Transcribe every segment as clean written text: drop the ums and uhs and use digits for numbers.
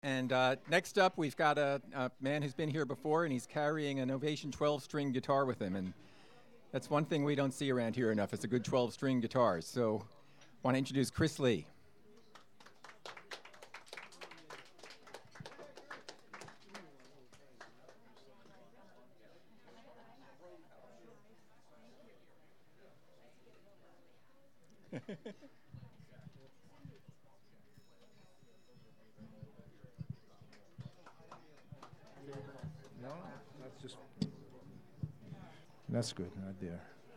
And next up, we've got a man who's been here before, and he's carrying an Ovation 12-string guitar with him. And that's one thing we don't see around here enough. It's a good 12-string guitar. So I want to introduce Chris Lee. No, that's good right there.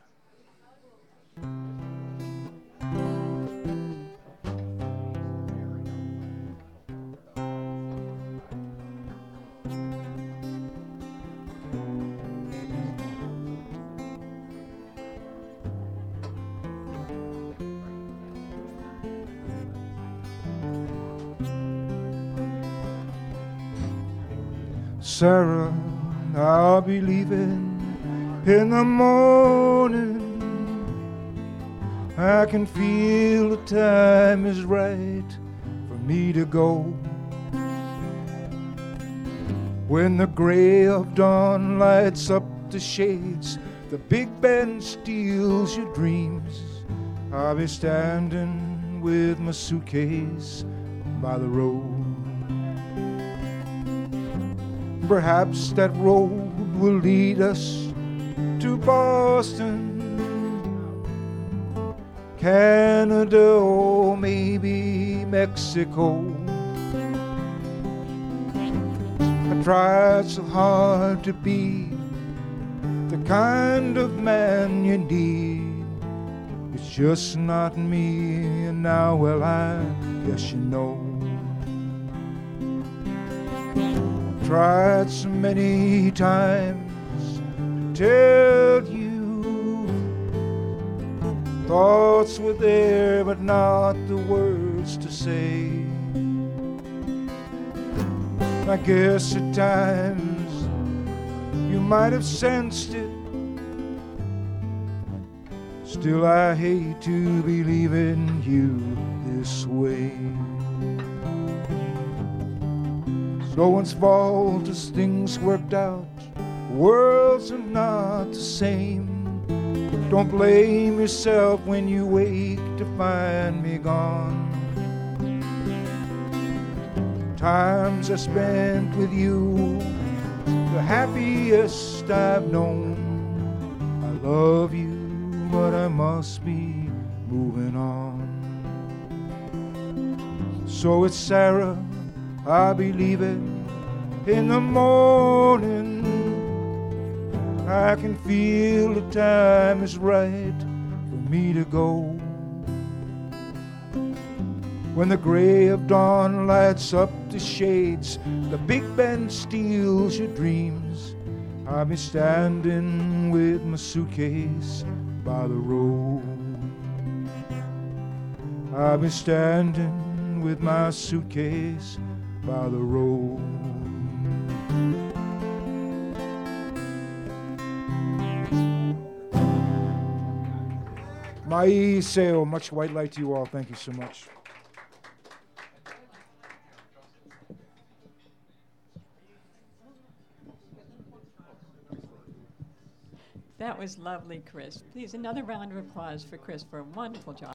Sarah, I'll be leaving in the morning. I can feel the time is right for me to go. When the gray of dawn lights up the shades, the big band steals your dreams. I'll be standing with my suitcase by the road. Perhaps that road will lead us to Boston, Canada, or maybe Mexico. I tried so hard to be the kind of man you need. It's just not me, and now, well, I guess you know. Tried so many times to tell you, thoughts were there but not the words to say. I guess at times you might have sensed it. Still I hate to be leaving you this way. No one's fault as things worked out. Worlds are not the same. Don't blame yourself when you wake to find me gone. Times I spent with you, the happiest I've known. I love you, but I must be moving on. So it's Sarah, I'll be leaving in the morning. I can feel the time is right for me to go. When the gray of dawn lights up the shades, the big band steals your dreams. I'll be standing with my suitcase by the road. I'll be standing with my suitcase by the road. My sail, much white light to you all. Thank you so much. That was lovely, Chris. Please, another round of applause for Chris for a wonderful job.